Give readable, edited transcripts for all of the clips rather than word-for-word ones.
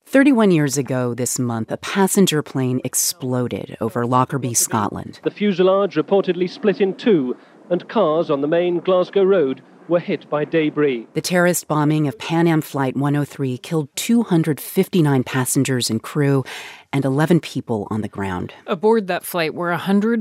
31 years ago this month, a passenger plane exploded over Lockerbie, Scotland. The fuselage reportedly split in two, and cars on the main Glasgow road were hit by debris. The terrorist bombing of Pan Am Flight 103 killed 259 passengers and crew and 11 people on the ground. Aboard that flight were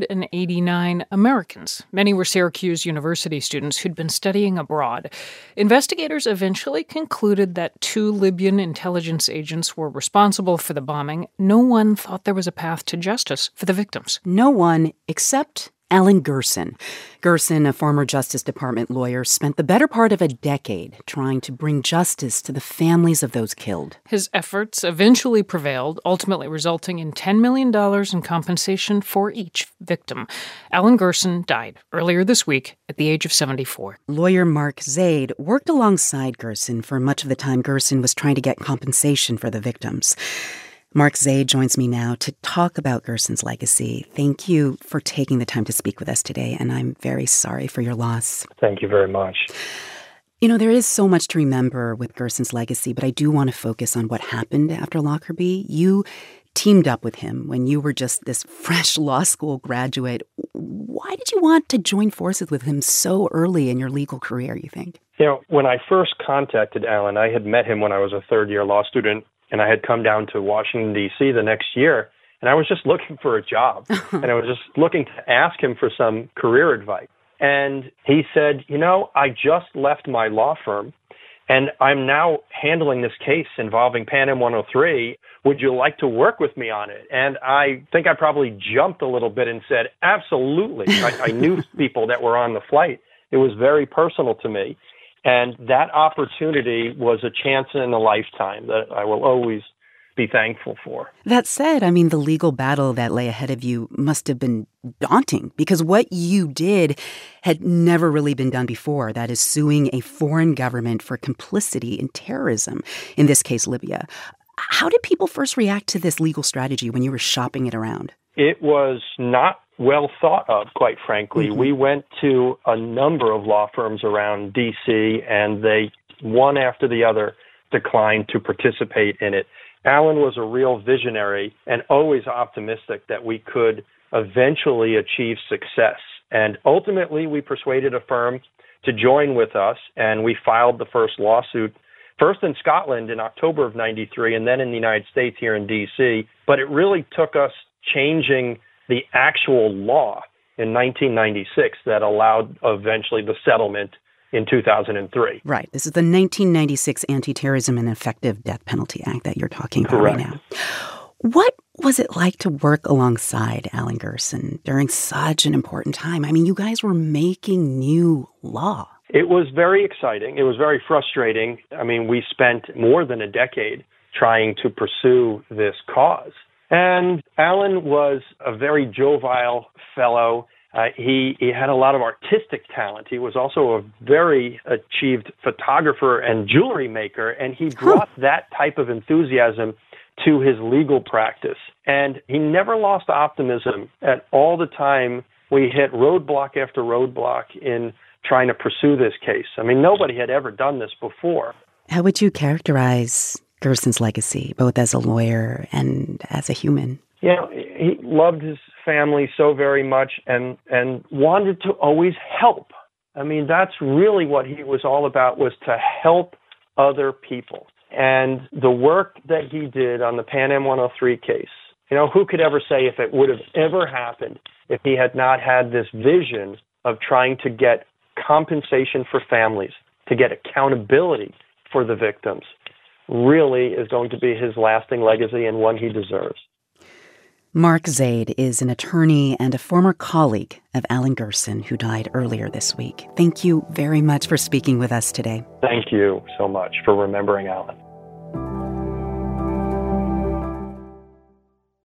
189 Americans. Many were Syracuse University students who'd been studying abroad. Investigators eventually concluded that 2 Libyan intelligence agents were responsible for the bombing. No one thought there was a path to justice for the victims. No one except Alan Gerson. Gerson, a former Justice Department lawyer, spent the better part of a decade trying to bring justice to the families of those killed. His efforts eventually prevailed, ultimately resulting in $10 million in compensation for each victim. Alan Gerson died earlier this week at the age of 74. Lawyer Mark Zaid worked alongside Gerson for much of the time Gerson was trying to get compensation for the victims. Mark Zaid joins me now to talk about Gerson's legacy. Thank you for taking the time to speak with us today, and I'm very sorry for your loss. Thank you very much. You know, there is so much to remember with Gerson's legacy, but I do want to focus on what happened after Lockerbie. You teamed up with him when you were just this fresh law school graduate. Why did you want to join forces with him so early in your legal career, you think? You know, when I first contacted Alan, I had met him when I was a third-year law student, and I had come down to Washington, D.C. the next year, and I was just looking for a job. And I was just looking to ask him for some career advice. And he said, you know, I just left my law firm, and I'm now handling this case involving Pan Am 103. Would you like to work with me on it? And I think I probably jumped a little bit and said, absolutely. I knew people that were on the flight. It was very personal to me. And that opportunity was a chance in a lifetime that I will always be thankful for. That said, I mean, the legal battle that lay ahead of you must have been daunting because what you did had never really been done before. That is suing a foreign government for complicity in terrorism, in this case, Libya. How did people first react to this legal strategy when you were shopping it around? It was not well thought of, quite frankly. Mm-hmm. We went to a number of law firms around D.C., and they, one after the other, declined to participate in it. Alan was a real visionary and always optimistic that we could eventually achieve success. And ultimately, we persuaded a firm to join with us, and we filed the first lawsuit, first in Scotland in October of 93, and then in the United States here in D.C. But it really took us changing the actual law in 1996 that allowed eventually the settlement in 2003. Right. This is the 1996 Anti-Terrorism and Effective Death Penalty Act that you're talking about Correct. Right now. What was it like to work alongside Alan Gerson during such an important time? I mean, you guys were making new law. It was very exciting. It was very frustrating. I mean, we spent more than a decade trying to pursue this cause. And Alan was a very jovial fellow. He had a lot of artistic talent. He was also a very achieved photographer and jewelry maker, and he brought that type of enthusiasm to his legal practice. And he never lost optimism at all the time we hit roadblock after roadblock in trying to pursue this case. I mean, nobody had ever done this before. How would you characterize Gerson's legacy, both as a lawyer and as a human? You know, he loved his family so very much and wanted to always help. I mean, that's really what he was all about, was to help other people. And the work that he did on the Pan Am 103 case, you know, who could ever say if it would have ever happened if he had not had this vision of trying to get compensation for families, to get accountability for the victims, really is going to be his lasting legacy and one he deserves. Mark Zaid is an attorney and a former colleague of Alan Gerson, who died earlier this week. Thank you very much for speaking with us today. Thank you so much for remembering Alan.